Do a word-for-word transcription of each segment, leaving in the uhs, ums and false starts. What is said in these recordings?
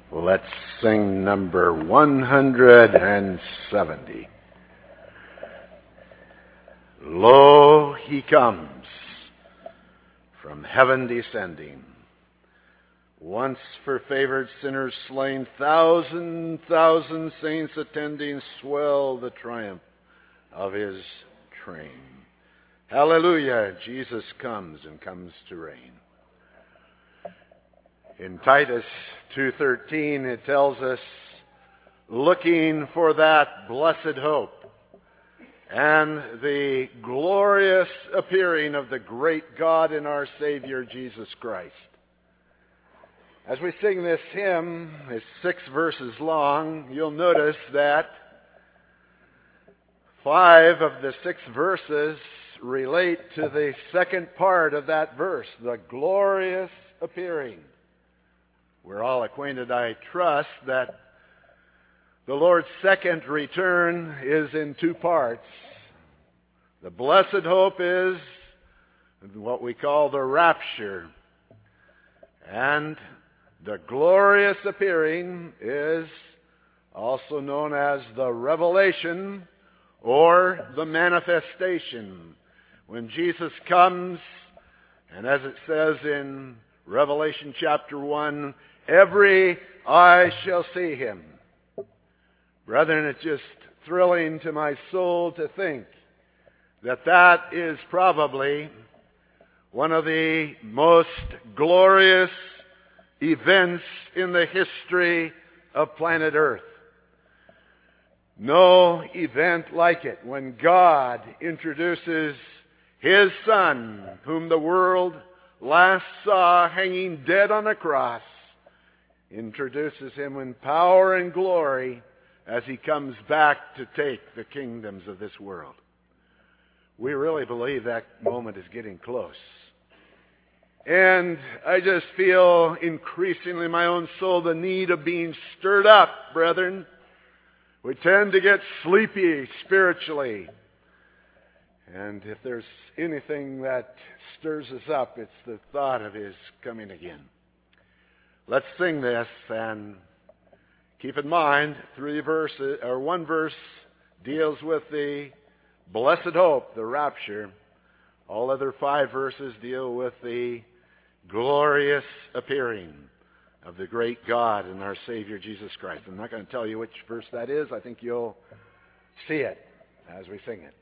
Let's sing number one hundred seventy. Lo, he comes, from heaven descending, once for favored sinners slain, thousand, thousand saints attending, swell the triumph of his train. Hallelujah, Jesus comes and comes to reign. In Titus two thirteen, it tells us, looking for that blessed hope and the glorious appearing of the great God and our Savior, Jesus Christ. As we sing this hymn, it's six verses long, you'll notice that five of the six verses relate to the second part of that verse, the glorious appearing. We're all acquainted, I trust, that the Lord's second return is in two parts. The blessed hope is what we call the rapture. And the glorious appearing is also known as the revelation or the manifestation. When Jesus comes, and as it says in Revelation chapter one, every eye shall see him. Brethren, it's just thrilling to my soul to think that that is probably one of the most glorious events in the history of planet Earth. No event like it, when God introduces his Son, whom the world last saw hanging dead on a cross, introduces him in power and glory as he comes back to take the kingdoms of this world. We really believe that moment is getting close. And I just feel increasingly in my own soul the need of being stirred up, brethren. We tend to get sleepy spiritually. And if there's anything that stirs us up, it's the thought of his coming again. Let's sing this, and keep in mind, three verses, or one verse deals with the blessed hope, the rapture. All other five verses deal with the glorious appearing of the great God and our Savior Jesus Christ. I'm not going to tell you which verse that is. I think you'll see it as we sing it.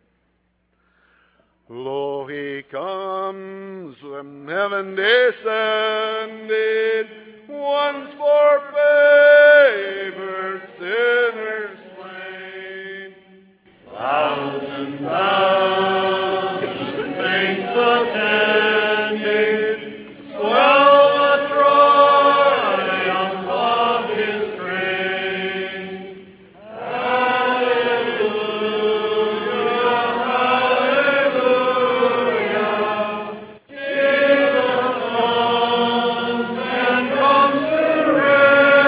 Lo, he comes from heaven descended, once for favored sinners slain. Thousand, thousand saints attended, swell the triumph of his train. Hallelujah, hallelujah. Jesus comes and comes to reign.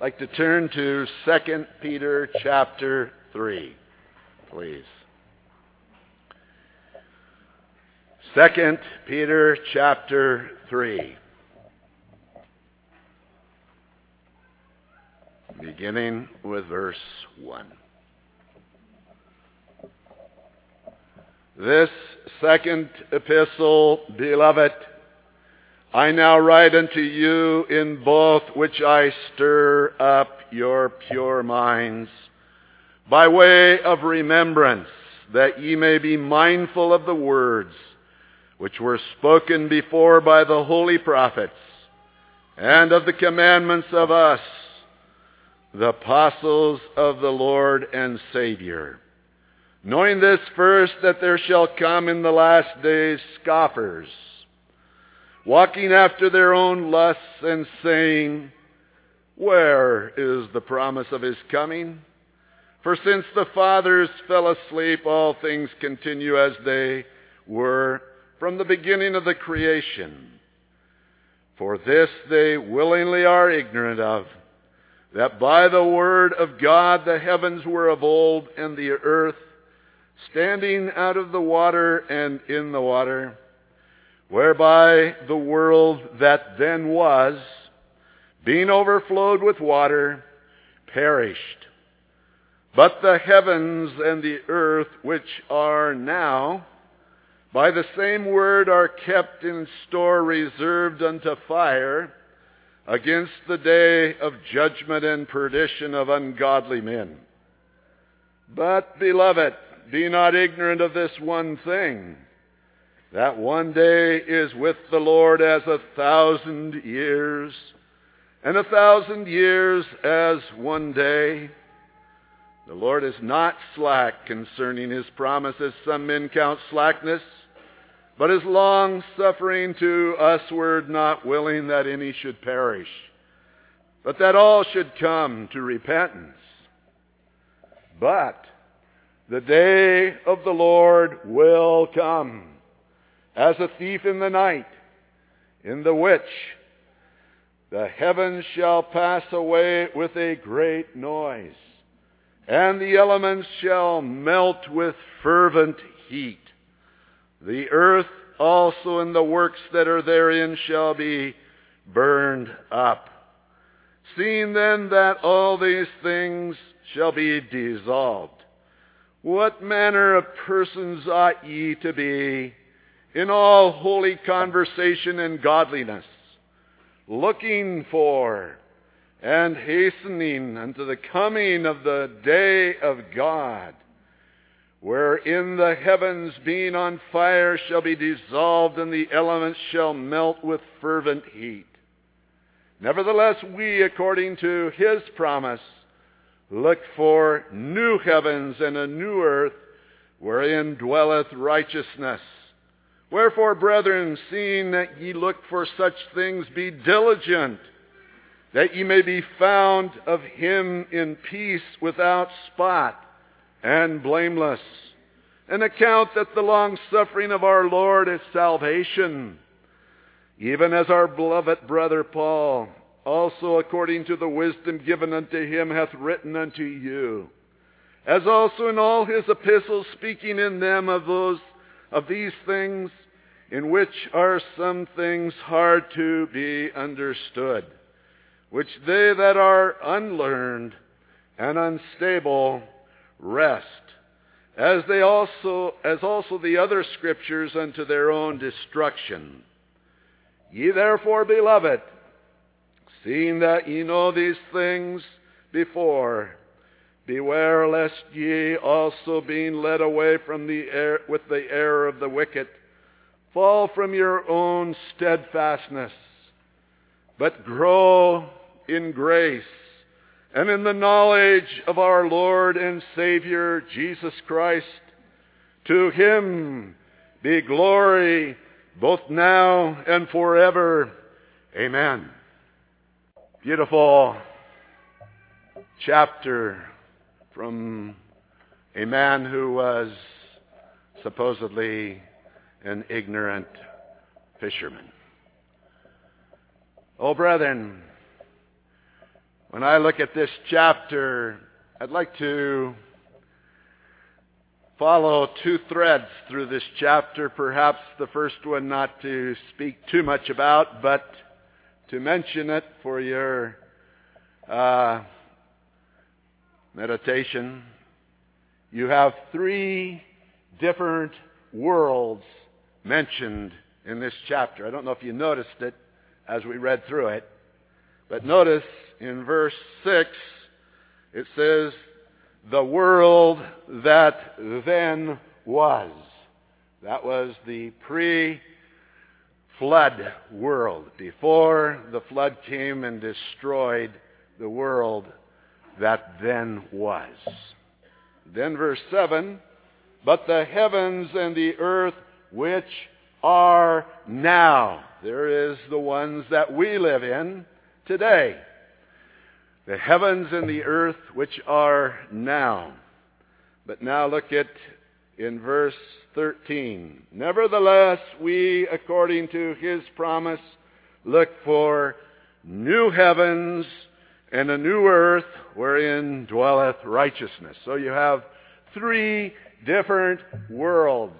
like to turn to Second Peter chapter three, please. Second Peter chapter three. Beginning with verse one. This second epistle, beloved, I now write unto you in both which I stir up your pure minds, by way of remembrance, that ye may be mindful of the words which were spoken before by the holy prophets, and of the commandments of us, the apostles of the Lord and Savior. Knowing this first, that there shall come in the last days scoffers, walking after their own lusts, and saying, Where is the promise of his coming? For since the fathers fell asleep, all things continue as they were from the beginning of the creation. For this they willingly are ignorant of, that by the word of God the heavens were of old, and the earth standing out of the water and in the water, whereby the world that then was, being overflowed with water, perished. But the heavens and the earth, which are now, by the same word are kept in store, reserved unto fire, against the day of judgment and perdition of ungodly men. But, beloved, be not ignorant of this one thing, that one day is with the Lord as a thousand years, and a thousand years as one day. The Lord is not slack concerning his promise, as some men count slackness, but is long-suffering to usward, not willing that any should perish, but that all should come to repentance. But the day of the Lord will come as a thief in the night, in the which the heavens shall pass away with a great noise, and the elements shall melt with fervent heat. The earth also and the works that are therein shall be burned up. Seeing then that all these things shall be dissolved, what manner of persons ought ye to be in all holy conversation and godliness, looking for and hastening unto the coming of the day of God, wherein the heavens being on fire shall be dissolved, and the elements shall melt with fervent heat. Nevertheless, we, according to his promise, look for new heavens and a new earth, wherein dwelleth righteousness. Wherefore, brethren, seeing that ye look for such things, be diligent, that ye may be found of him in peace, without spot and blameless. And account that the long-suffering of our Lord is salvation, even as our beloved brother Paul also, according to the wisdom given unto him, hath written unto you, as also in all his epistles, speaking in them of those of these things, in which are some things hard to be understood, which they that are unlearned and unstable rest, as they also as also the other scriptures unto their own destruction. Ye therefore, beloved, seeing that ye know these things before, beware lest ye also, being led away from the air, with the error of the wicked, fall from your own steadfastness, but grow in grace and in the knowledge of our Lord and Savior Jesus Christ. To him be glory both now and forever. Amen. Beautiful chapter from a man who was supposedly an ignorant fisherman. Oh, brethren, When I look at this chapter, I'd like to follow two threads through this chapter. Perhaps the first one not to speak too much about, but to mention it for your uh, meditation. You have three different worlds mentioned in this chapter. I don't know if you noticed it as we read through it, but notice in verse six, it says, the world that then was. That was the pre-flood world, before the flood came and destroyed the world that then was. Then verse seven, but the heavens and the earth which are now. There is the ones that we live in today. The heavens and the earth which are now. But now look at in verse thirteen. Nevertheless, we, according to his promise, look for new heavens and a new earth wherein dwelleth righteousness. So you have three different worlds.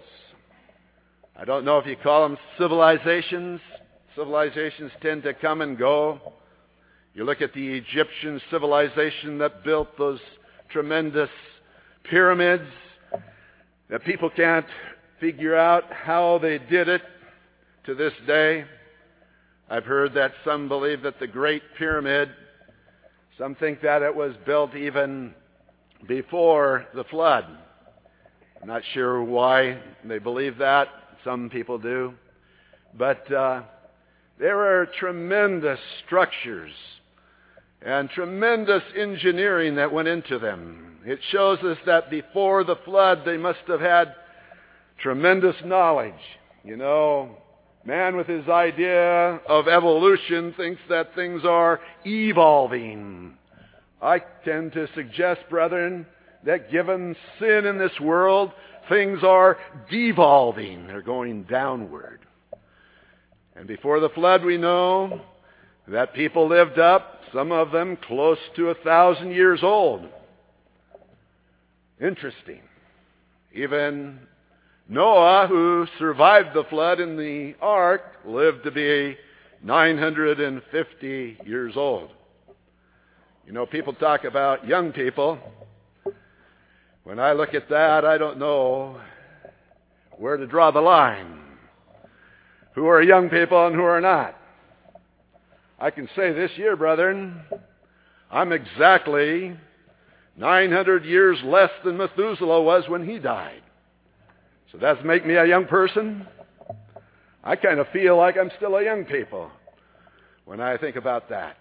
I don't know if you call them civilizations. Civilizations tend to come and go. You look at the Egyptian civilization that built those tremendous pyramids that people can't figure out how they did it to this day. I've heard that some believe that the Great Pyramid, some think that it was built even before the flood. I'm not sure why they believe that. Some people do. But uh, there are tremendous structures and tremendous engineering that went into them. It shows us that before the flood, they must have had tremendous knowledge. You know, man with his idea of evolution thinks that things are evolving. I tend to suggest, brethren, that given sin in this world, things are devolving. They're going downward. And before the flood, we know that people lived up, some of them close to a thousand years old. Interesting. Even Noah, who survived the flood in the ark, lived to be nine hundred fifty years old. You know, people talk about young people. When I look at that, I don't know where to draw the line. Who are young people and who are not? I can say this year, brethren, I'm exactly nine hundred years less than Methuselah was when he died. So that's make me a young person? I kind of feel like I'm still a young people when I think about that.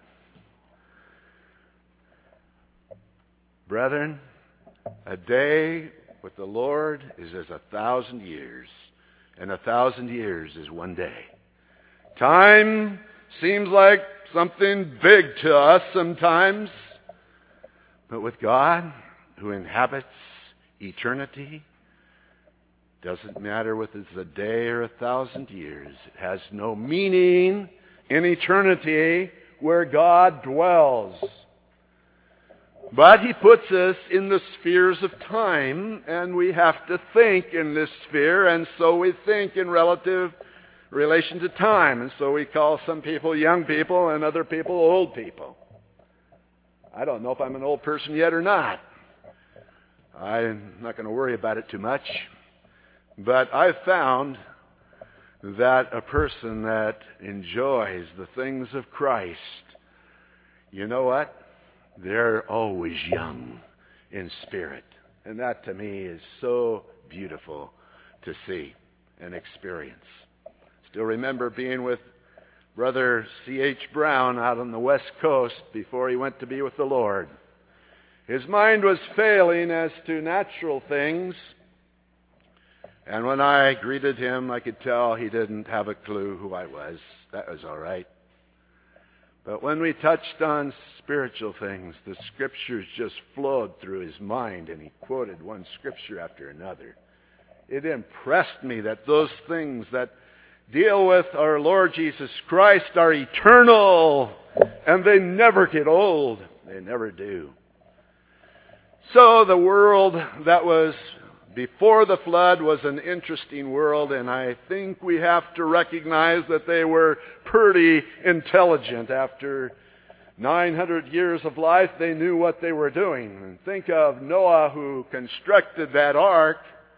Brethren, a day with the Lord is as a thousand years, and a thousand years is one day. Time seems like something big to us sometimes, but with God, who inhabits eternity, doesn't matter whether it's a day or a thousand years. It has no meaning in eternity where God dwells. But he puts us in the spheres of time, and we have to think in this sphere, and so we think in relative relation to time. And so we call some people young people and other people old people. I don't know if I'm an old person yet or not. I'm not going to worry about it too much. But I've found that a person that enjoys the things of Christ, you know what? They're always young in spirit. And that to me is so beautiful to see and experience. Still remember being with Brother C H Brown out on the West Coast before he went to be with the Lord. His mind was failing as to natural things. And when I greeted him, I could tell he didn't have a clue who I was. That was all right. But when we touched on spiritual things, the scriptures just flowed through his mind, and he quoted one scripture after another. It impressed me that those things that deal with our Lord Jesus Christ are eternal, and they never get old. They never do. So the world that was before the flood was an interesting world, and I think we have to recognize that they were pretty intelligent. After nine hundred years of life, they knew what they were doing. And think of Noah, who constructed that ark.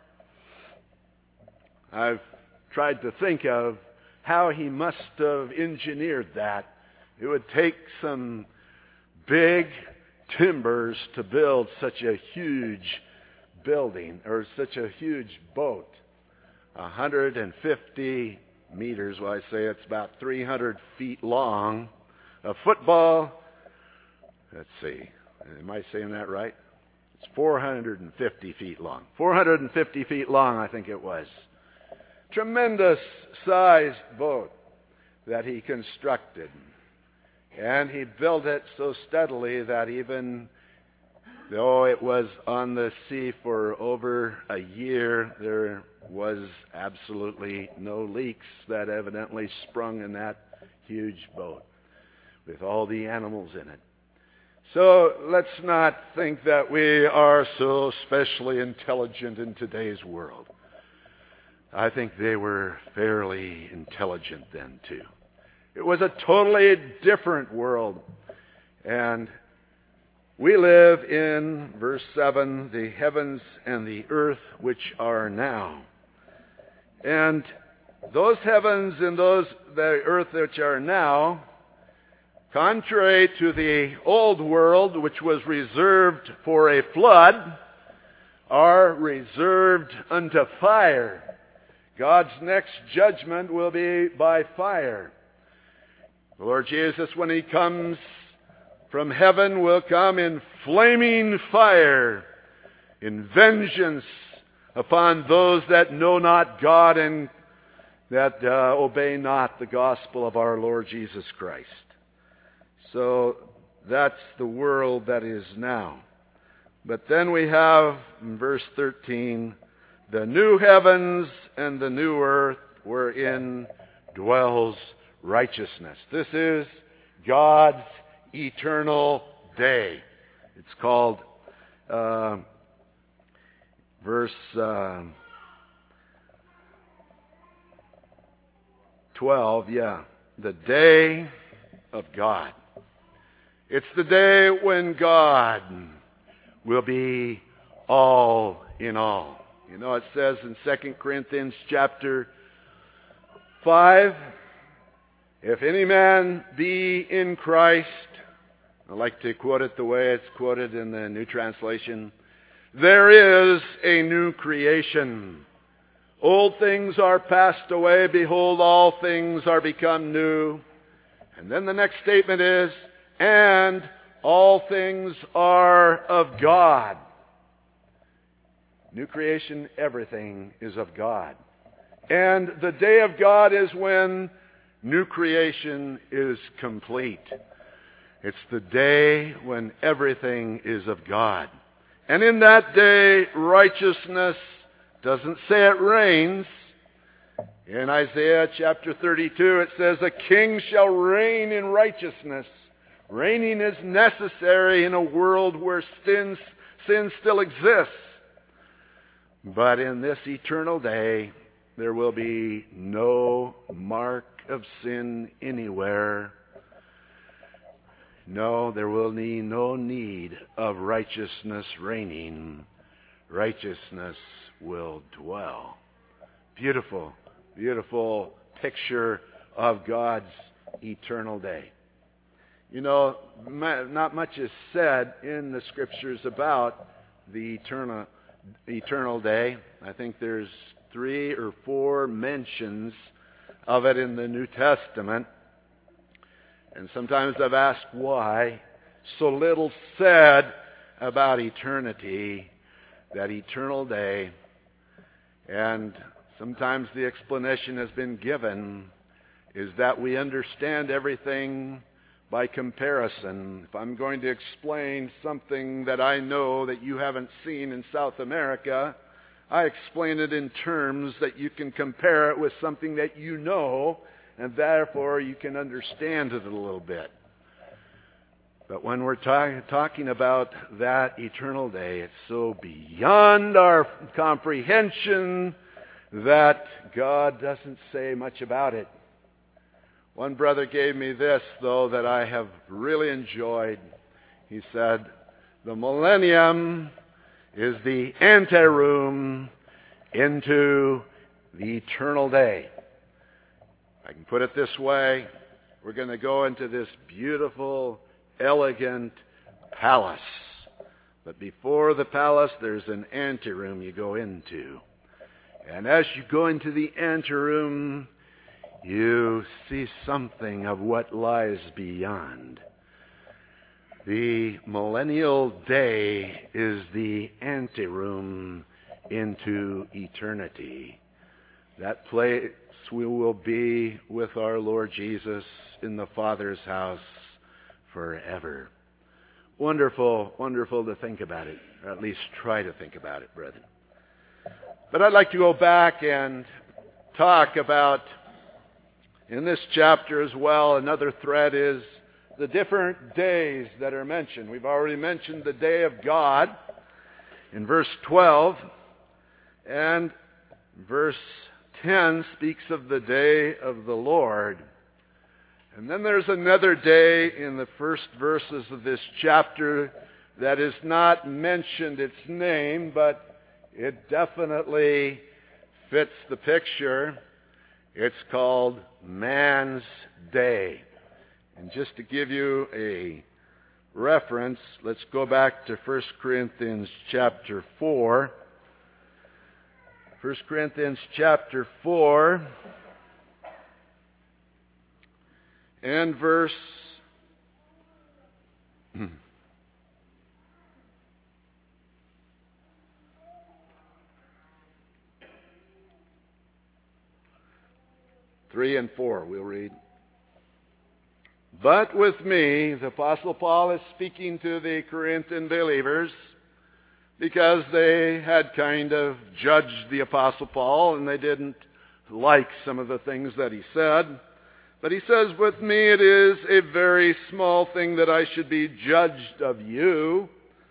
I've tried to think of how he must have engineered that. It would take some big timbers to build such a huge building, or such a huge boat. one hundred fifty meters, well, I say it's about three hundred feet long. A football, let's see, am I saying that right? It's four hundred fifty feet long. four hundred fifty feet long, I think it was. Tremendous sized boat that he constructed. And he built it so steadily that even though it was on the sea for over a year, there was absolutely no leaks that evidently sprung in that huge boat with all the animals in it. So let's not think that we are so specially intelligent in today's world. I think they were fairly intelligent then too. It was a totally different world. And we live in, verse seven, the heavens and the earth which are now. And those heavens and those the earth which are now, contrary to the old world which was reserved for a flood, are reserved unto fire. God's next judgment will be by fire. The Lord Jesus, when He comes from heaven, will come in flaming fire, in vengeance upon those that know not God and that uh, obey not the gospel of our Lord Jesus Christ. So that's the world that is now. But then we have, in verse thirteen, the new heavens and the new earth wherein dwells righteousness. This is God's eternal day. It's called uh, verse uh, twelve, yeah, the day of God. It's the day when God will be all in all. You know, it says in Second Corinthians chapter five, if any man be in Christ, I like to quote it the way it's quoted in the New Translation, there is a new creation. Old things are passed away. Behold, all things are become new. And then the next statement is, and all things are of God. New creation, everything is of God. And the day of God is when new creation is complete. It's the day when everything is of God. And in that day, righteousness, doesn't say it reigns. In Isaiah chapter thirty-two, it says, a king shall reign in righteousness. Reigning is necessary in a world where sin, sin still exists. But in this eternal day, there will be no mark of sin anywhere. No, there will be no need of righteousness reigning. Righteousness will dwell. Beautiful, beautiful picture of God's eternal day. You know, not much is said in the Scriptures about the eternal, eternal day. I think there's three or four mentions of it in the New Testament. And sometimes I've asked why so little said about eternity, that eternal day. And sometimes the explanation has been given is that we understand everything by comparison. If I'm going to explain something that I know that you haven't seen in South America, I explain it in terms that you can compare it with something that you know, and therefore you can understand it a little bit. But when we're ta- talking about that eternal day, it's so beyond our comprehension that God doesn't say much about it. One brother gave me this, though, that I have really enjoyed. He said, the millennium is the anteroom into the eternal day. I can put it this way. We're going to go into this beautiful, elegant palace. But before the palace, there's an anteroom you go into. And as you go into the anteroom, you see something of what lies beyond. The millennial day is the anteroom into eternity. That place we will be with our Lord Jesus in the Father's house forever. Wonderful, wonderful to think about it, or at least try to think about it, brethren. But I'd like to go back and talk about, in this chapter as well, another thread is the different days that are mentioned. We've already mentioned the day of God in verse twelve, and verse ten speaks of the day of the Lord. And then there's another day in the first verses of this chapter that is not mentioned its name, but it definitely fits the picture. It's called Man's Day. And just to give you a reference, let's go back to First Corinthians chapter four. First Corinthians chapter four and verse three and four we'll read. But with me, the Apostle Paul is speaking to the Corinthian believers, because they had kind of judged the Apostle Paul and they didn't like some of the things that he said. But he says, with me it is a very small thing that I should be judged of you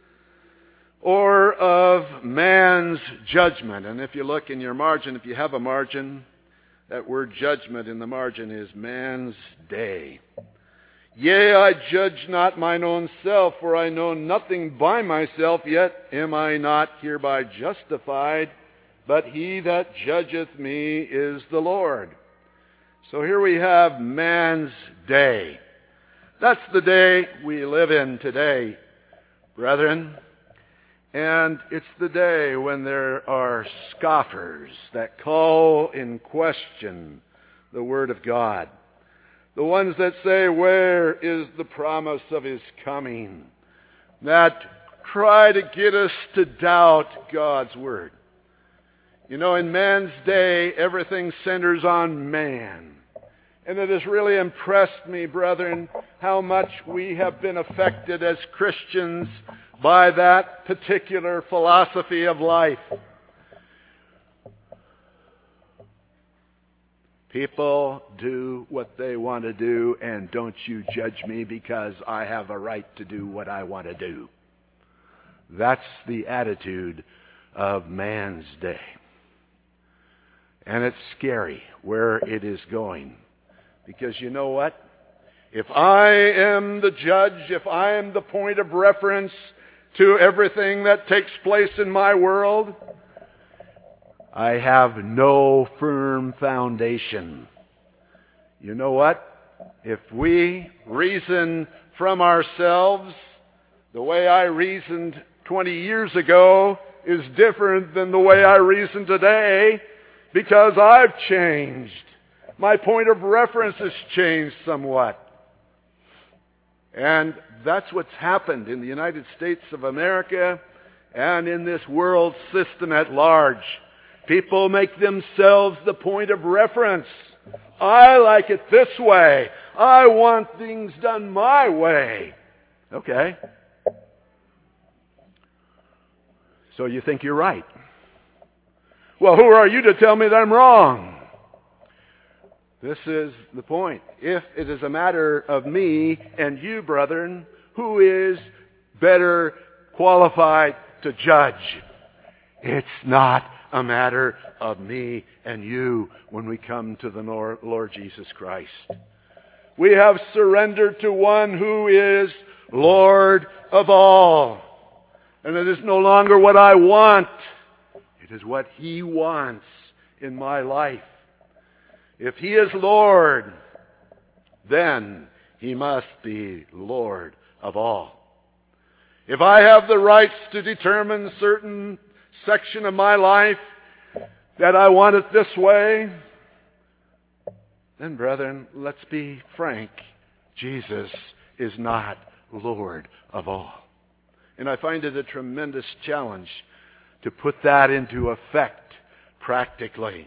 or of man's judgment. And if you look in your margin, if you have a margin, that word judgment in the margin is man's day. Yea, I judge not mine own self, for I know nothing by myself, yet am I not hereby justified, but he that judgeth me is the Lord. So here we have man's day. That's the day we live in today, brethren. And it's the day when there are scoffers that call in question the Word of God. The ones that say, where is the promise of His coming? That try to get us to doubt God's Word. You know, in man's day, everything centers on man. And it has really impressed me, brethren, how much we have been affected as Christians by that particular philosophy of life. People do what they want to do, and don't you judge me because I have a right to do what I want to do. That's the attitude of man's day. And it's scary where it is going. Because you know what? If I am the judge, if I am the point of reference to everything that takes place in my world, I have no firm foundation. You know what? If we reason from ourselves, the way I reasoned twenty years ago is different than the way I reason today, because I've changed. My point of reference has changed somewhat. And that's what's happened in the United States of America and in this world system at large. People make themselves the point of reference. I like it this way. I want things done my way. Okay. So you think you're right. Well, who are you to tell me that I'm wrong? This is the point. If it is a matter of me and you, brethren, who is better qualified to judge? It's not a matter of me and you when we come to the Lord Jesus Christ. We have surrendered to one who is Lord of all. And it is no longer what I want. It is what He wants in my life. If He is Lord, then He must be Lord of all. If I have the rights to determine certain section of my life that I want it this way, then, brethren, let's be frank. Jesus is not Lord of all. And I find it a tremendous challenge to put that into effect practically.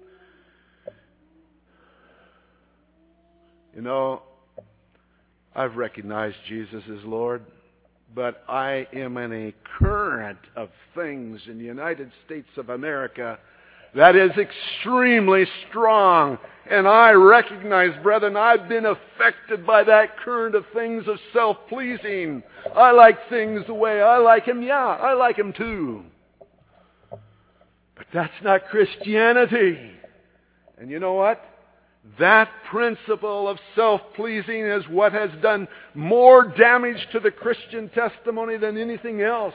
You know, I've recognized Jesus as Lord, but I am in a current of things in the United States of America that is extremely strong. And I recognize, brethren, I've been affected by that current of things of self-pleasing. I like things the way I like them. Yeah, I like them too. But that's not Christianity. And you know what? That principle of self-pleasing is what has done more damage to the Christian testimony than anything else.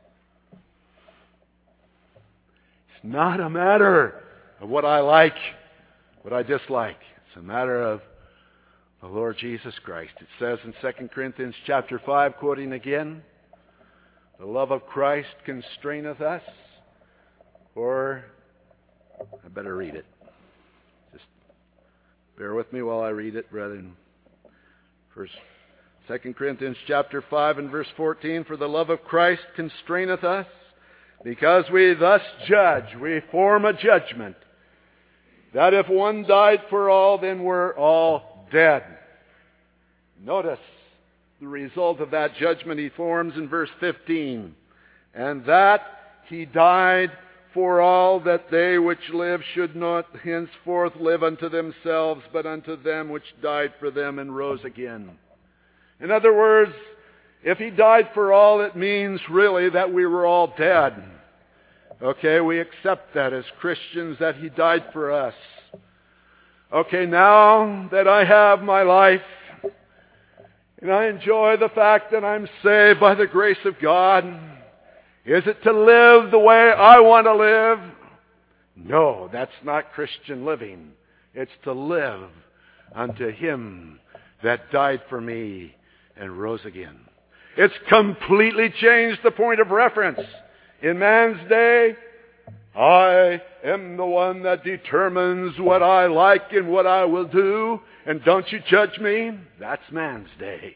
It's not a matter of what I like, what I dislike. It's a matter of the Lord Jesus Christ. It says in Second Corinthians chapter five, quoting again, "The love of Christ constraineth us," or I better read it. Just bear with me while I read it, brethren. First, Second Corinthians chapter five and verse fourteen, "For the love of Christ constraineth us, because we thus judge," we form a judgment, "that if one died for all, then we're all dead." Notice the result of that judgment he forms in verse fifteen. "And that He died for all, that they which live should not henceforth live unto themselves, but unto them which died for them and rose again." In other words, if He died for all, it means really that we were all dead. Okay, we accept that as Christians, that He died for us. Okay, now that I have my life, and I enjoy the fact that I'm saved by the grace of God, is it to live the way I want to live? No, that's not Christian living. It's to live unto Him that died for me and rose again. It's completely changed the point of reference. In man's day, I am the one that determines what I like and what I will do, and don't you judge me. That's man's day.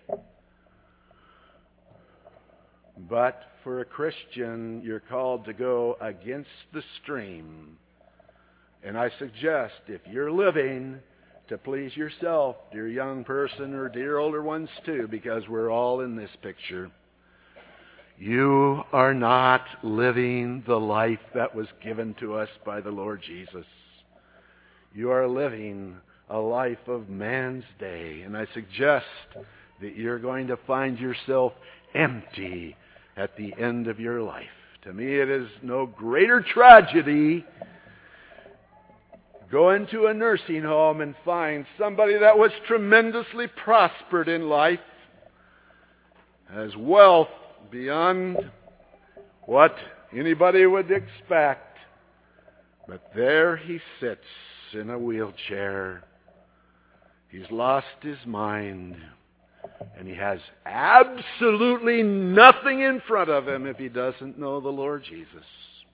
But for a Christian, you're called to go against the stream. And I suggest, if you're living to please yourself, dear young person, or dear older ones too, because we're all in this picture, you are not living the life that was given to us by the Lord Jesus. You are living a life of man's day. And I suggest that you're going to find yourself empty at the end of your life. To me, it is no greater tragedy go into a nursing home and find somebody that was tremendously prospered in life, has wealth beyond what anybody would expect, but there he sits in a wheelchair. He's lost his mind, and he has absolutely nothing in front of him if he doesn't know the Lord Jesus.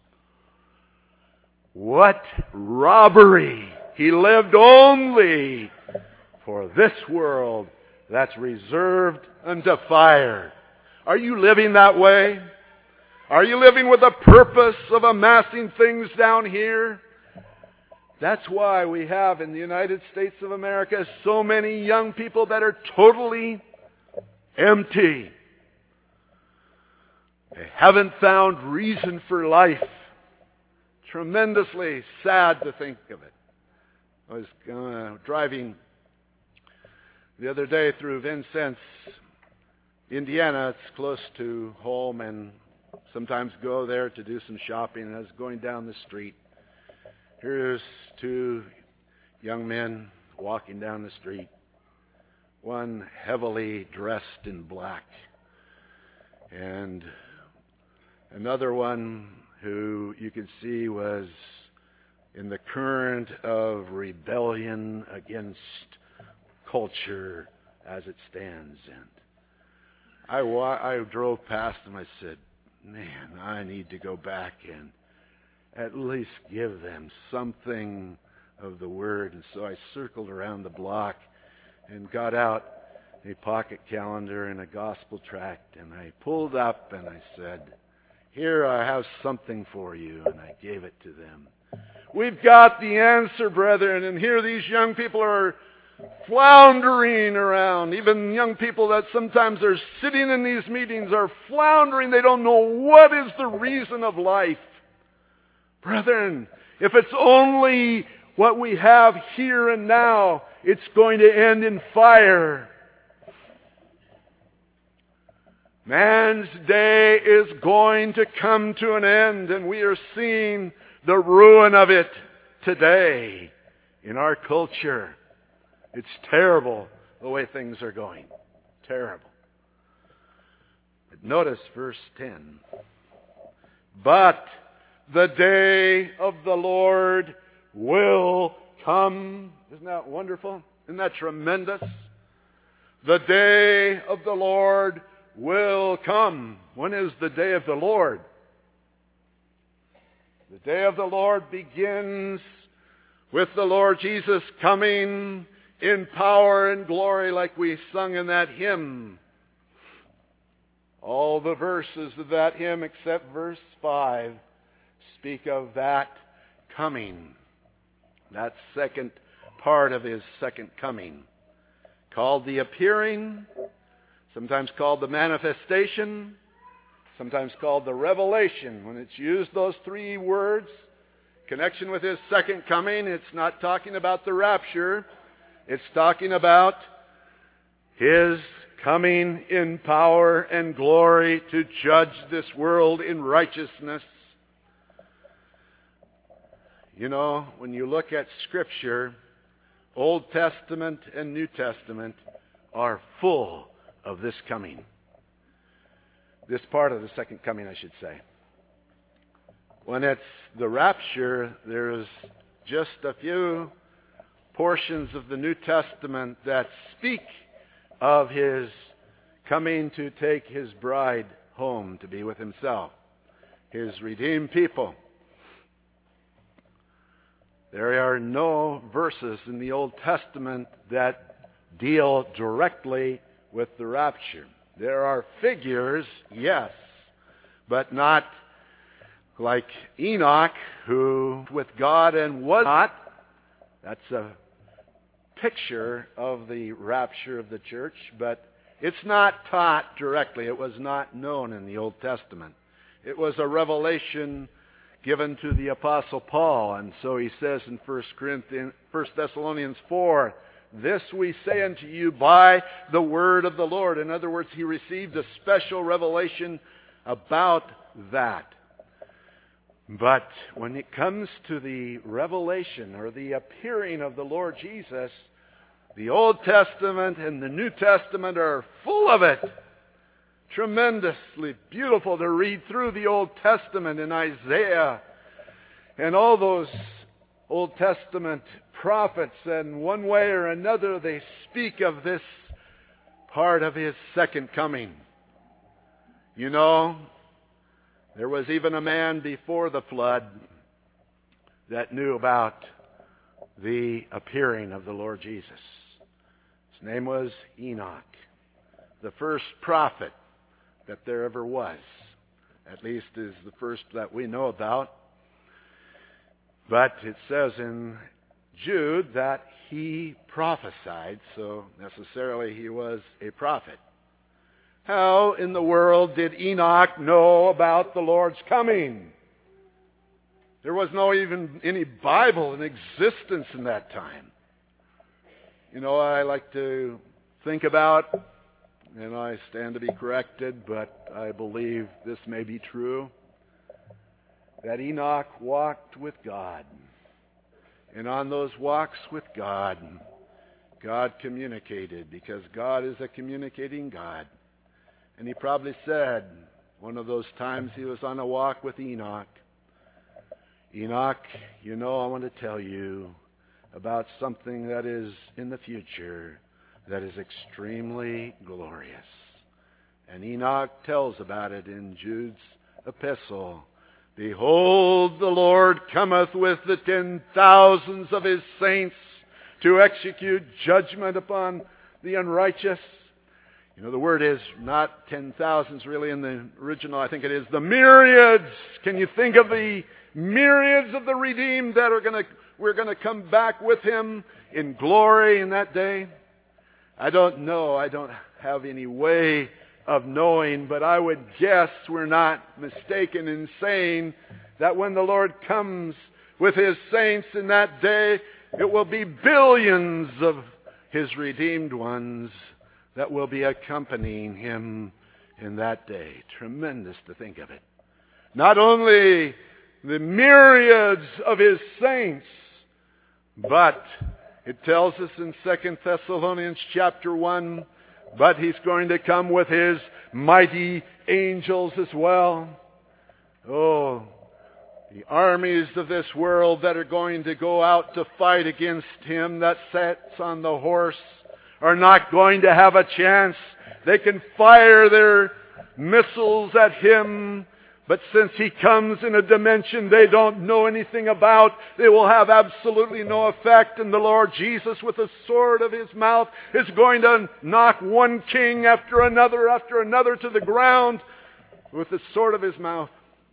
What robbery! He lived only for this world that's reserved unto fire. Are you living that way? Are you living with a purpose of amassing things down here? That's why we have in the United States of America so many young people that are totally empty. They haven't found reason for life. Tremendously sad to think of it. I was uh, driving the other day through Vincennes, Indiana. It's close to home, and sometimes go there to do some shopping. And I was going down the street. Here's two young men walking down the street. One heavily dressed in black, and another one who you could see was in the current of rebellion against culture as it stands. And I, wa- I drove past them. I said, man, I need to go back and at least give them something of the Word. And so I circled around the block and got out a pocket calendar and a gospel tract, and I pulled up and I said, here, I have something for you, and I gave it to them. We've got the answer, brethren, and here these young people are floundering around. Even young people that sometimes are sitting in these meetings are floundering. They don't know what is the reason of life. Brethren, if it's only what we have here and now, it's going to end in fire. Man's day is going to come to an end, and we are seeing the ruin of it today in our culture. It's terrible the way things are going. Terrible. But notice verse ten. But the day of the Lord will come. Isn't that wonderful? Isn't that tremendous? The day of the Lord will come. When is the day of the Lord? The day of the Lord begins with the Lord Jesus coming in power and glory, like we sung in that hymn. All the verses of that hymn except verse five speak of that coming. That second part of His second coming, called the appearing, sometimes called the manifestation, sometimes called the revelation. When it's used, those three words, connection with His second coming, it's not talking about the rapture. It's talking about His coming in power and glory to judge this world in righteousness. You know, when you look at Scripture, Old Testament and New Testament are full of this coming. This part of the second coming, I should say. When it's the rapture, there's just a few portions of the New Testament that speak of His coming to take His bride home to be with Himself, His redeemed people. There are no verses in the Old Testament that deal directly with the rapture. There are figures, yes, but not like Enoch, who with God and was not. That's a picture of the rapture of the church, but it's not taught directly. It was not known in the Old Testament. It was a revelation given to the Apostle Paul, and so he says in First Corinthians, First Thessalonians four, this we say unto you by the word of the Lord. In other words, he received a special revelation about that. But when it comes to the revelation or the appearing of the Lord Jesus, the Old Testament and the New Testament are full of it. Tremendously beautiful to read through the Old Testament in Isaiah and all those Old Testament prophets, and one way or another they speak of this part of His second coming. You know, there was even a man before the flood that knew about the appearing of the Lord Jesus. His name was Enoch, the first prophet that there ever was. At least is the first that we know about. But it says in Jude that he prophesied, so necessarily he was a prophet. How in the world did Enoch know about the Lord's coming? There was no even any Bible in existence in that time. You know, I like to think about and I stand to be corrected, but I believe this may be true, that Enoch walked with God. And on those walks with God, God communicated, because God is a communicating God. And he probably said, one of those times he was on a walk with Enoch, Enoch, you know, I want to tell you about something that is in the future that is extremely glorious. And Enoch tells about it in Jude's epistle. Behold, the Lord cometh with the ten thousands of his saints to execute judgment upon the unrighteous. You know, the word is not ten thousands really in the original. I think it is the myriads. Can you think of the myriads of the redeemed that are going to, we're going to come back with him in glory in that day? I don't know. I don't have any way of knowing, but I would guess we're not mistaken in saying that when the Lord comes with his saints in that day, it will be billions of his redeemed ones that will be accompanying him in that day. Tremendous to think of it. Not only the myriads of his saints, but it tells us in Second Thessalonians chapter one, but he's going to come with his mighty angels as well. Oh, the armies of this world that are going to go out to fight against him that sits on the horse are not going to have a chance. They can fire their missiles at him, but since he comes in a dimension they don't know anything about, they will have absolutely no effect. And the Lord Jesus, with the sword of his mouth, is going to knock one king after another after another to the ground with the sword of his mouth.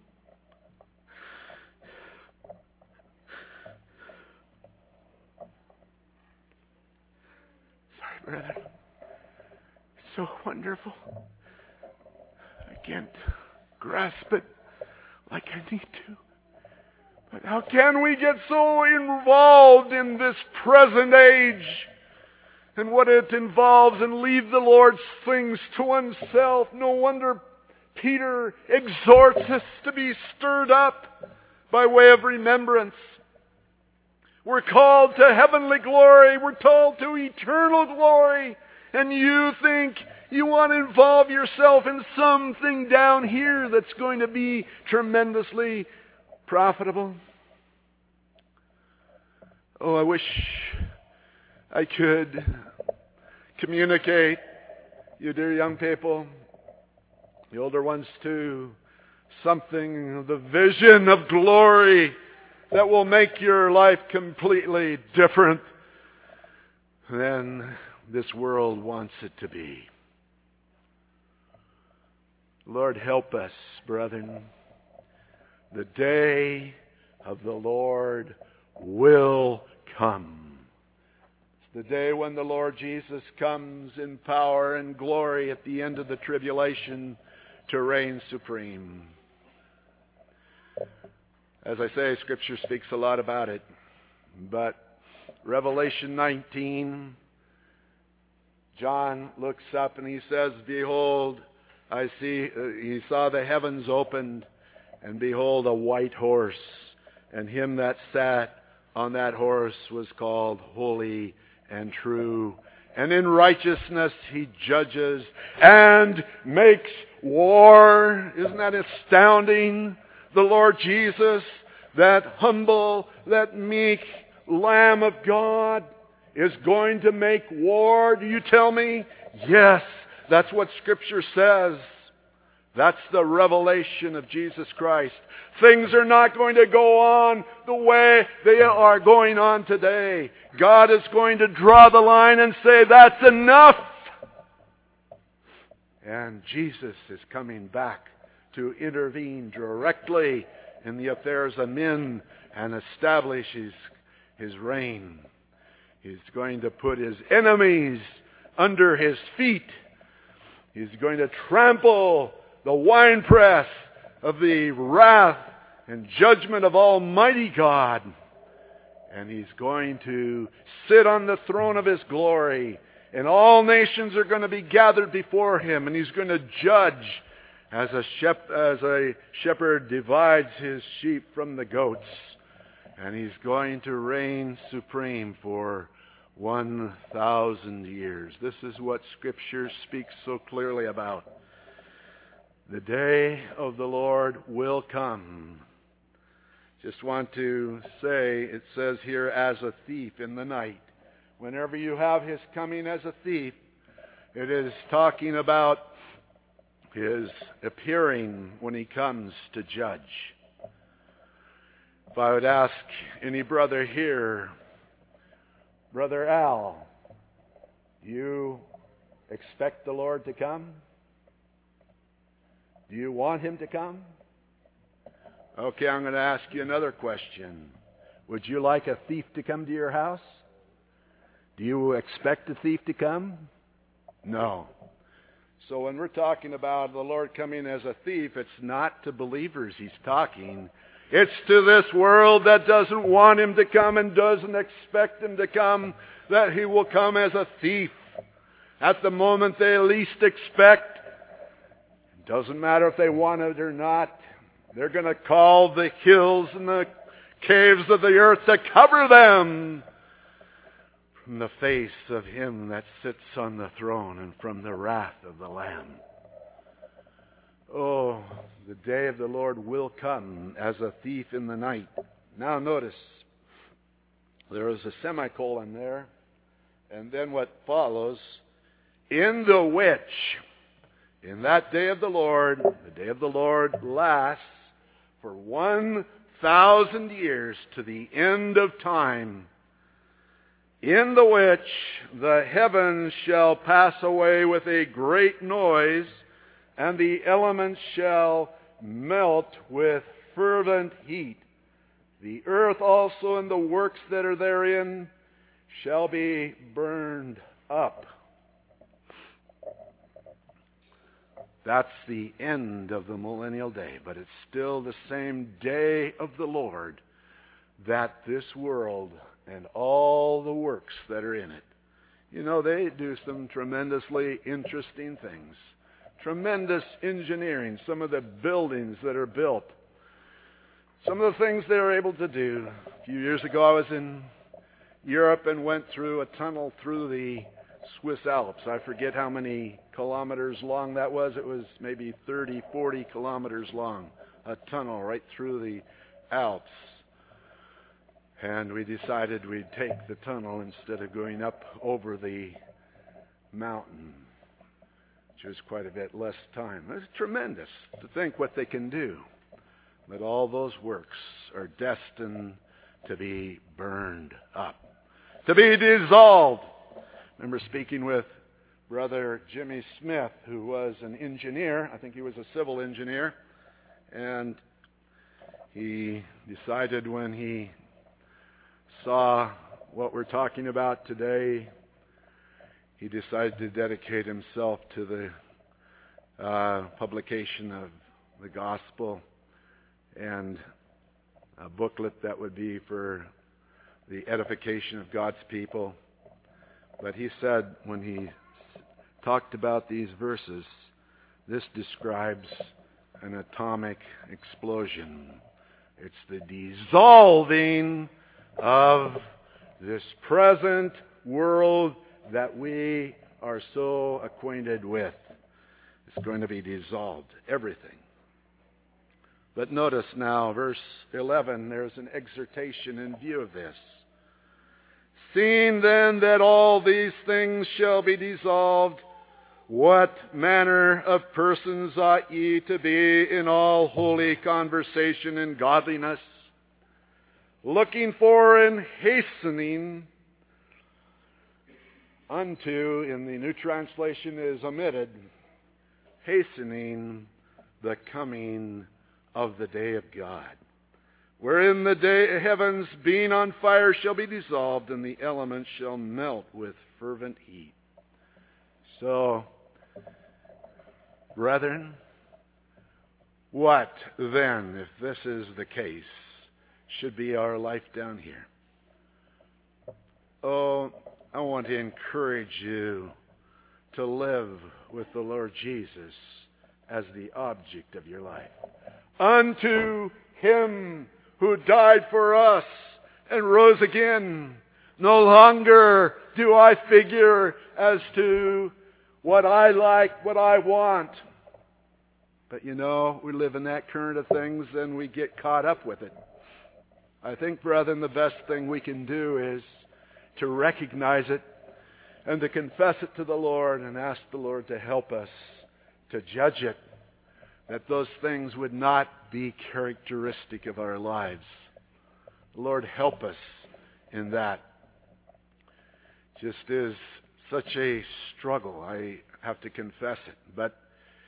Sorry, brother. It's so wonderful. I can't grasp it like I need to. But how can we get so involved in this present age and what it involves and leave the Lord's things to oneself? No wonder Peter exhorts us to be stirred up by way of remembrance. We're called to heavenly glory. We're called to eternal glory. And you think you want to involve yourself in something down here that's going to be tremendously profitable? Oh, I wish I could communicate, you dear young people, the older ones too, something of the vision of glory that will make your life completely different than this world wants it to be. Lord, help us, brethren. The day of the Lord will come. It's the day when the Lord Jesus comes in power and glory at the end of the tribulation to reign supreme. As I say, Scripture speaks a lot about it. But Revelation nineteen, John looks up and he says, Behold, I see, uh, he saw the heavens opened, and behold, a white horse. And him that sat on that horse was called Holy and True. And in righteousness he judges and makes war. Isn't that astounding? The Lord Jesus, that humble, that meek Lamb of God, is going to make war. Do you tell me? Yes. That's what Scripture says. That's the revelation of Jesus Christ. Things are not going to go on the way they are going on today. God is going to draw the line and say, that's enough. And Jesus is coming back to intervene directly in the affairs of men and establish his, his reign. He's going to put his enemies under his feet. He's going to trample the winepress of the wrath and judgment of Almighty God. And he's going to sit on the throne of his glory And all nations are going to be gathered before him, and he's going to judge as a, shep- as a shepherd divides his sheep from the goats. And he's going to reign supreme for one thousand years. This is what Scripture speaks so clearly about. The day of the Lord will come. Just want to say, it says here, as a thief in the night. Whenever you have his coming as a thief, it is talking about his appearing when he comes to judge. If I would ask any brother here, Brother Al, you expect the Lord to come? Do you want him to come? Okay, I'm going to ask you another question. Would you like a thief to come to your house? Do you expect a thief to come? No. So when we're talking about the Lord coming as a thief, it's not to believers he's talking. It's to this world that doesn't want him to come and doesn't expect him to come, that he will come as a thief at the moment they least expect. It doesn't matter if they want it or not. They're going to call the hills and the caves of the earth to cover them from the face of him that sits on the throne and from the wrath of the Lamb. Oh, the day of the Lord will come as a thief in the night. Now notice, there is a semicolon there, and then what follows, in the which, in that day of the Lord, the day of the Lord lasts for one thousand years to the end of time, in the which the heavens shall pass away with a great noise, and the elements shall melt with fervent heat. The earth also and the works that are therein shall be burned up. That's the end of the millennial day, but it's still the same day of the Lord that this world and all the works that are in it. You know, they do some tremendously interesting things. Tremendous engineering, some of the buildings that are built. Some of the things they're able to do. A few years ago I was in Europe and went through a tunnel through the Swiss Alps. I forget how many kilometers long that was. It was maybe thirty, forty kilometers long. A tunnel right through the Alps. And we decided we'd take the tunnel instead of going up over the mountain, which was quite a bit less time. It's tremendous to think what they can do. But all those works are destined to be burned up, to be dissolved. I remember speaking with Brother Jimmy Smith, who was an engineer. I think he was a civil engineer. And he decided when he saw what we're talking about today, he decided to dedicate himself to the uh, publication of the gospel and a booklet that would be for the edification of God's people. But he said when he s- talked about these verses, this describes an atomic explosion. It's the dissolving of this present world that we are so acquainted with. It's going to be dissolved, everything. But notice now, verse eleven, there's an exhortation in view of this. Seeing then that all these things shall be dissolved, what manner of persons ought ye to be in all holy conversation and godliness, looking for and hastening unto, in the New Translation is omitted, hastening the coming of the day of God, wherein the day heavens being on fire shall be dissolved, and the elements shall melt with fervent heat. So, brethren, what then, if this is the case, should be our life down here? Oh, I want to encourage you to live with the Lord Jesus as the object of your life. Unto Him who died for us and rose again. No longer do I figure as to what I like, what I want. But you know, we live in that current of things and we get caught up with it. I think, brethren, the best thing we can do is to recognize it and to confess it to the Lord and ask the Lord to help us to judge it, that those things would not be characteristic of our lives. Lord, help us in that. Just is such a struggle. I have to confess it. But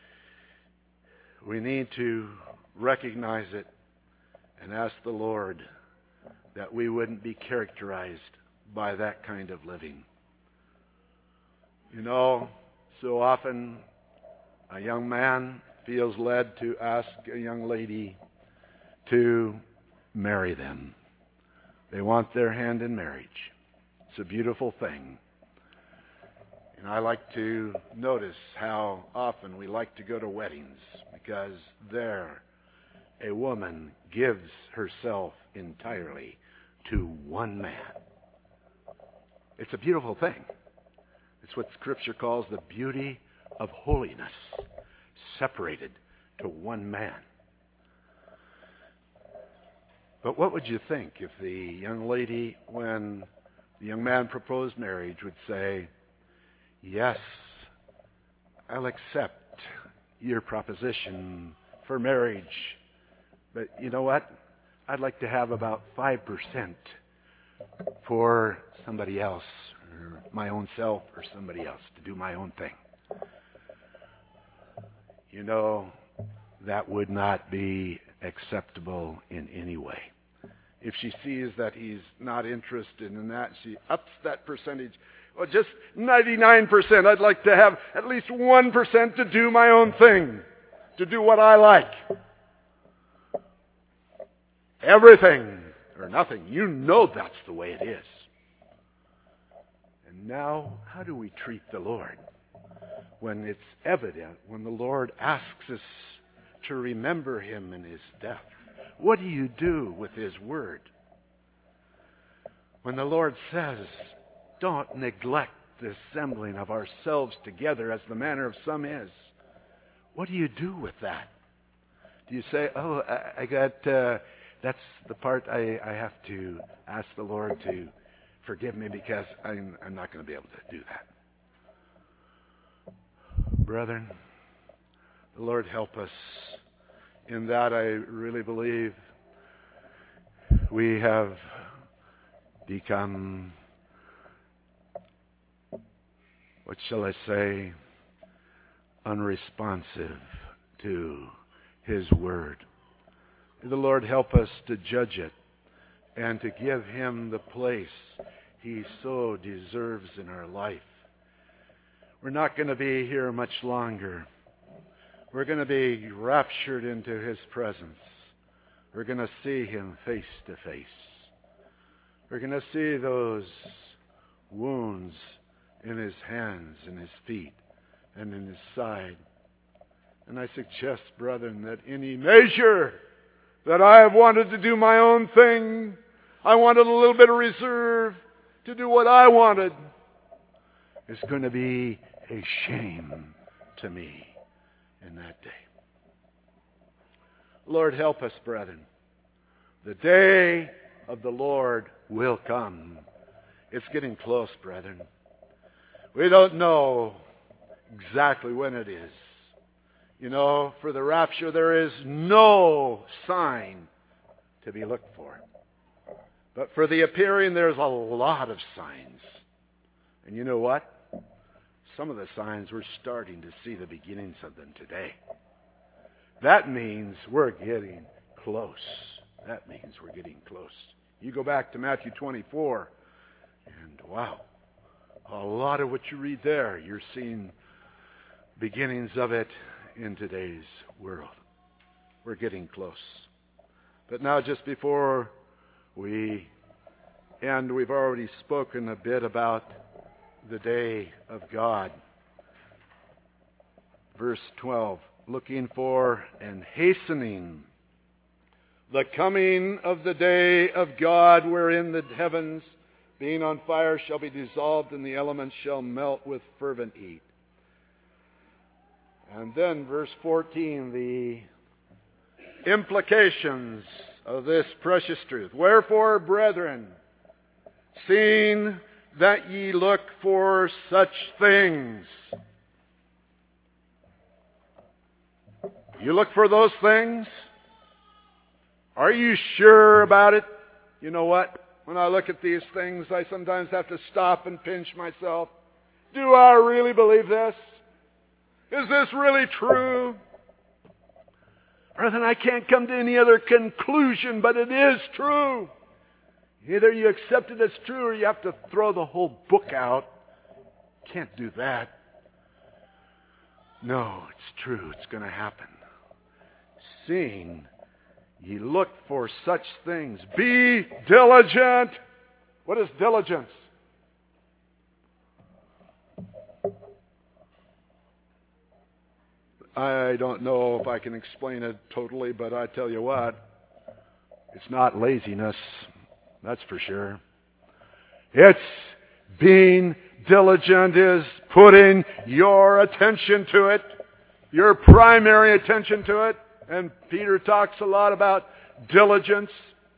we need to recognize it and ask the Lord that we wouldn't be characterized by that kind of living. You know, so often a young man feels led to ask a young lady to marry them. They want their hand in marriage. It's a beautiful thing. And I like to notice how often we like to go to weddings, because there a woman gives herself entirely to one man. It's a beautiful thing. It's what Scripture calls the beauty of holiness, separated to one man. But what would you think if the young lady, when the young man proposed marriage, would say, yes, I'll accept your proposition for marriage, but you know what? I'd like to have about five percent for somebody else, or my own self, or somebody else, to do my own thing. You know, that would not be acceptable in any way. If she sees that he's not interested in that, she ups that percentage. Well, just ninety-nine percent. I'd like to have at least one percent to do my own thing, to do what I like. Everything or nothing. You know that's the way it is. And now, how do we treat the Lord? When it's evident, when the Lord asks us to remember Him in His death. What do you do with His Word? When the Lord says, don't neglect the assembling of ourselves together as the manner of some is. What do you do with that? Do you say, oh, I, I got, uh, that's the part I, I have to ask the Lord to forgive me because I'm, I'm not going to be able to do that. Brethren, the Lord help us. In that, I really believe we have become, what shall I say, unresponsive to His Word. The Lord help us to judge it and to give Him the place He so deserves in our life. We're not going to be here much longer. We're going to be raptured into His presence. We're going to see Him face to face. We're going to see those wounds in His hands and His feet and in His side. And I suggest, brethren, that any measure that I have wanted to do my own thing, I wanted a little bit of reserve to do what I wanted, is going to be a shame to me in that day. Lord, help us, brethren. The day of the Lord will come. It's getting close, brethren. We don't know exactly when it is. You know, for the rapture there is no sign to be looked for. But for the appearing there's a lot of signs. And you know what? Some of the signs, we're starting to see the beginnings of them today. That means we're getting close. That means we're getting close. You go back to Matthew twenty-four, and wow, a lot of what you read there, you're seeing beginnings of it in today's world. We're getting close. But now, just before we end, we've already spoken a bit about the day of God. Verse twelve, looking for and hastening the coming of the day of God, wherein the heavens, being on fire, shall be dissolved, and the elements shall melt with fervent heat. And then verse fourteen, the implications of this precious truth. Wherefore, brethren, seeing that ye look for such things. You look for those things? Are you sure about it? You know what? When I look at these things, I sometimes have to stop and pinch myself. Do I really believe this? Is this really true? Brethren, I can't come to any other conclusion, but it is true. Either you accept it as true or you have to throw the whole book out. Can't do that. No, it's true. It's going to happen. Seeing ye look for such things. Be diligent. What is diligence? I don't know if I can explain it totally, but I tell you what, it's not laziness. That's for sure. It's being diligent, is putting your attention to it, your primary attention to it. And Peter talks a lot about diligence.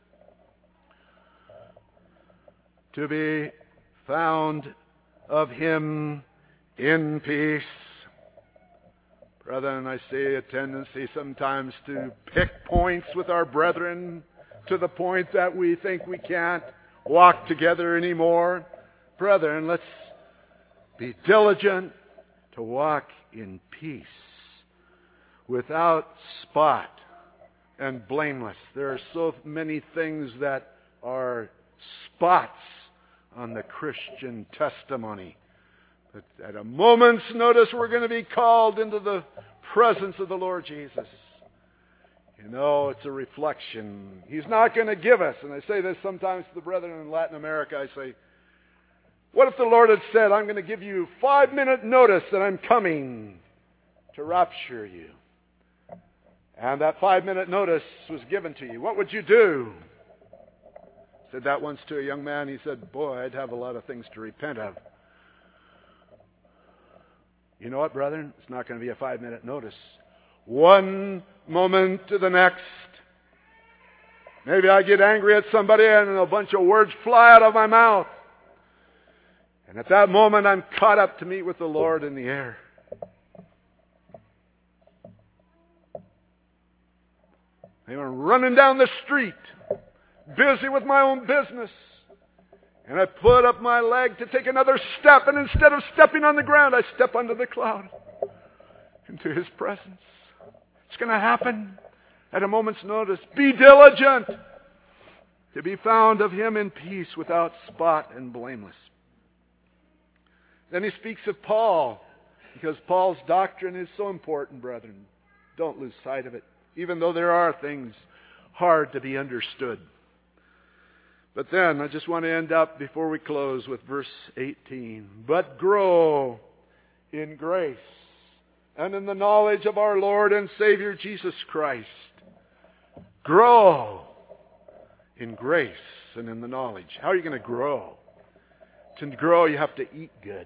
To be found of him in peace. Brethren, I see a tendency sometimes to pick points with our brethren to the point that we think we can't walk together anymore. Brethren, let's be diligent to walk in peace, without spot and blameless. There are so many things that are spots on the Christian testimony. But at a moment's notice, we're going to be called into the presence of the Lord Jesus. You know, it's a reflection. He's not going to give us, and I say this sometimes to the brethren in Latin America, I say, what if the Lord had said, I'm going to give you five minute notice that I'm coming to rapture you? And that five minute notice was given to you. What would you do? I said that once to a young man. He said, boy, I'd have a lot of things to repent of. You know what, brethren? It's not going to be a five minute notice. One moment to the next. Maybe I get angry at somebody and a bunch of words fly out of my mouth. And at that moment, I'm caught up to meet with the Lord in the air. I'm running down the street, busy with my own business. And I put up my leg to take another step, and instead of stepping on the ground, I step under the cloud into His presence. It's going to happen at a moment's notice. Be diligent to be found of Him in peace, without spot and blameless. Then he speaks of Paul, because Paul's doctrine is so important, brethren. Don't lose sight of it, even though there are things hard to be understood. But then, I just want to end up before we close with verse eighteen. But grow in grace and in the knowledge of our Lord and Savior Jesus Christ. Grow in grace and in the knowledge. How are you going to grow? To grow, you have to eat good.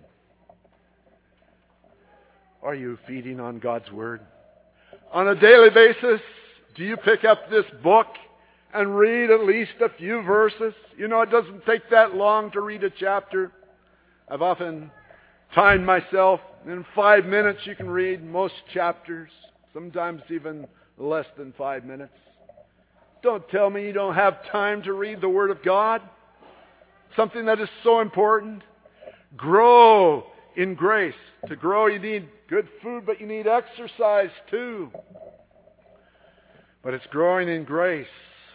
Are you feeding on God's Word? On a daily basis, do you pick up this book and read at least a few verses? You know, it doesn't take that long to read a chapter. I've often timed myself. In five minutes you can read most chapters, sometimes even less than five minutes. Don't tell me you don't have time to read the Word of God. Something that is so important. Grow in grace. To grow, you need good food, but you need exercise too. But it's growing in grace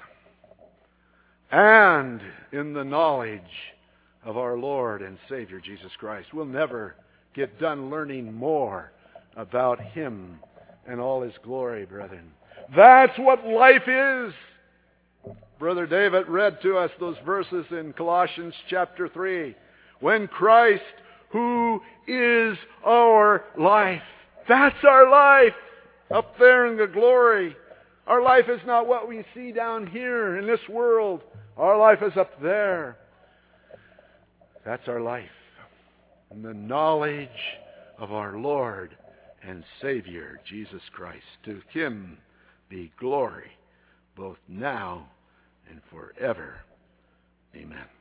and in the knowledge of our Lord and Savior Jesus Christ. We'll never get done learning more about Him and all His glory, brethren. That's what life is. Brother David read to us those verses in Colossians chapter three. When Christ, who is our life. That's our life up there in the glory. Our life is not what we see down here in this world. Our life is up there. That's our life. And the knowledge of our Lord and Savior, Jesus Christ. To him be glory, both now and forever. Amen.